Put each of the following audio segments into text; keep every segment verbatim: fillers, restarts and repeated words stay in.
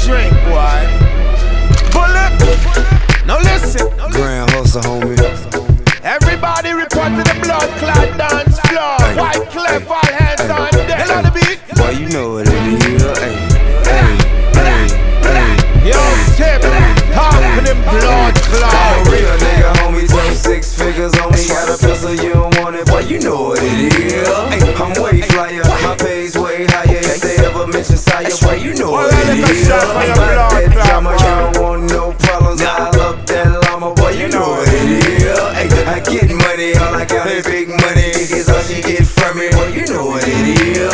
drink, boy. Bullet. Now listen. Grand hustle, homie. Everybody report to the blood clot dance floor. Ay. White Clef, all hands Ay. on deck. You know the beat? Boy, you know what it is. Hey, hey, hey, hey. Yo, tip, talk to them blood clot. I'm a real nigga, homie. Twelve six figures on me. Got a pistol, you don't want it. Boy, you know what it is. I'm way flyer, my pay's way higher. If they ever mention sire, boy, you know what it is. About that drama, you don't want no problems. I love that llama, boy, you know what it is. I get money, all I got is big money. It's all she get from me, boy, you know what it is.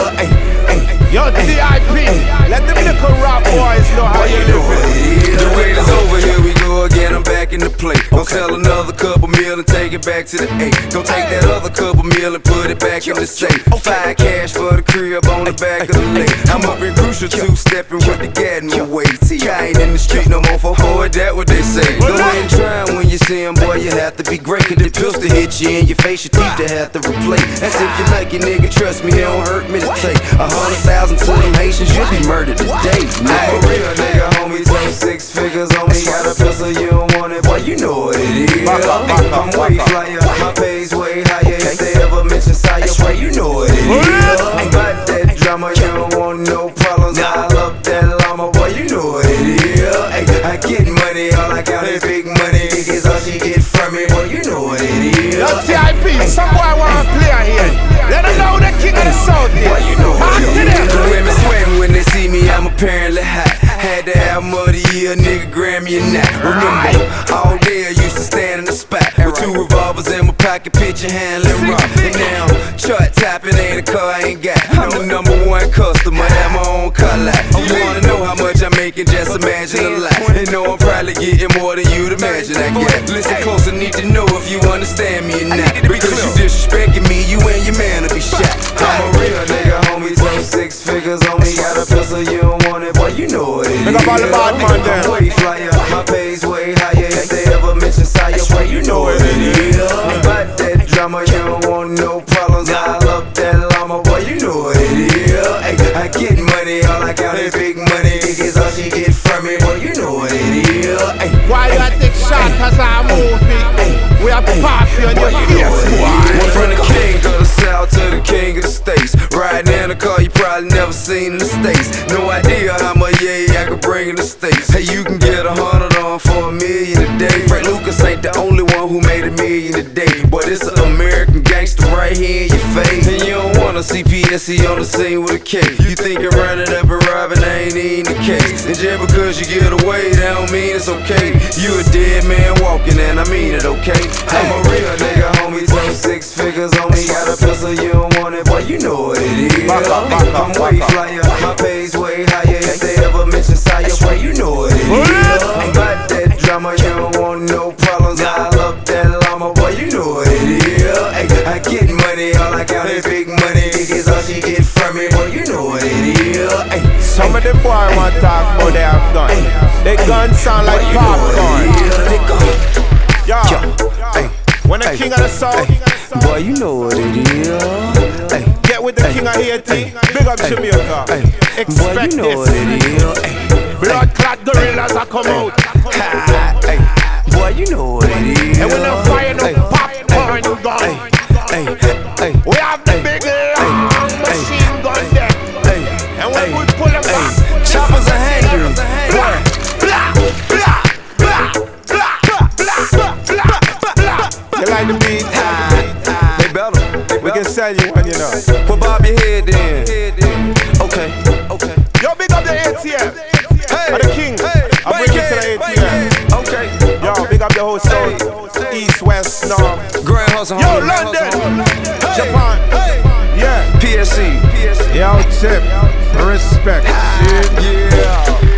Yo, T I P, let them little rap boys know how you living. The wait is over, here we go again, I'm back in the play. Gon' sell another couple meal and take it back to the eight. Gon' take that other couple meal and put it back in the safe. Five cash for the crib on the back of the lake. I'm up in Crucial two-stepping with the Gatton away. See, I ain't in the street no more, for boy, that what they say. Go ahead and try 'em when you see 'em, boy, you have to be great. Cause the pistol hit you in your face, your teeth to have to replace. That's if you lucky, nigga, trust me, it don't hurt me to take a hundred thousand to them Haitians, you'll be murdered today. I'm a real nigga, homie, twelve six figures on me. Got a pistol, you don't want it, boy, you know what it is. I'm way flyer, my pay's way higher. If they ever mention sire, boy, you know what it is. About that drama, you don't want no problems. I love that llama, boy, you know what it is. I get money, all I got is big money. It's all she get from me, boy, you know what it is. Yo, T I P, some boy wanna play here. Let them know the king of the south here. Boy, you know Talk what to it is. them. The women sweating when they see me, I'm apparently hot. Had to have more the year, nigga, Grammy or not. Remember, all day I used to stand in the spot with two revolvers in my pocket, picture handling rock. And now, chart topping ain't a car I ain't got. I'm the number one customer, have my own car lot. You wanna know how much I'm making, just imagine a lot. And know I'm probably getting more than you'd imagine I get. Listen close, I need to know if you understand me or not. Because you disrespecting me, you and your man will be shot. I'm a real nigga, homie, twelve six figures on me. Got a pistol, you don't want it, boy, you know what it is. Make up all the bad man there. I'm way flyer, my pay's way higher. If they ever mention sire, boy, you know what it is. About that drama, you don't want no problems. I love that llama, boy, you know what it is. I get money, all I got is big money. It's all she get from me, boy, you know what it is. Why you gotta take shots cause I'm moving? We have to pass you on your face, boy. From the king of the south to the king of the states. Riding in a car you probably never seen in the States. No idea how much yeah I could bring in the States. Hey, you can get a hundred on for a million a day. Frank Lucas ain't the only one who made a million a day. But it's an American gangster right here in your face. And you don't wanna see P S C on the scene with a K. You think you're running up and robbing, ain't even the case. And just because you get away, that don't mean it's okay. You a dead man walking, and I mean it, okay? I'm a real nigga, homie, twelve six figures on me. Got a pistol, you don't want it, boy, you know what it is. I'm way flyer, my pay's way higher. If they ever mention sire, boy, you know what it is. About that drama, you don't want no problems. I love that llama, boy, you know what it is. I get money, all I got is big money. It's all she get from me, boy, you know what it is. Some of the boys want to talk about they have gun. They guns sound like popcorn. Yo, when the king of the south, boy, you know what it is. get with the king of Haiti, big up Jamaica. Expect boy, you know this. what it is. Blood clot gorillas are come out. Boy, you know what it is. And when they fire no popcorn gun, we have the big long machine gun there. And when we pull them back, choppers are hangry. blah, blah, blah, blah, blah, blah, blah, blah. You like the beat? They better. We can sell you one, you know. Put bob your head in. Okay, okay. Yo, big up the A T M. Hey, Or the king. I bring it to the A T M. Okay. Yo, big up the whole south, east, west, north. Grand hustle. Yo, London, Japan. Yeah. P S C. Yo, tip. Respect. Yeah.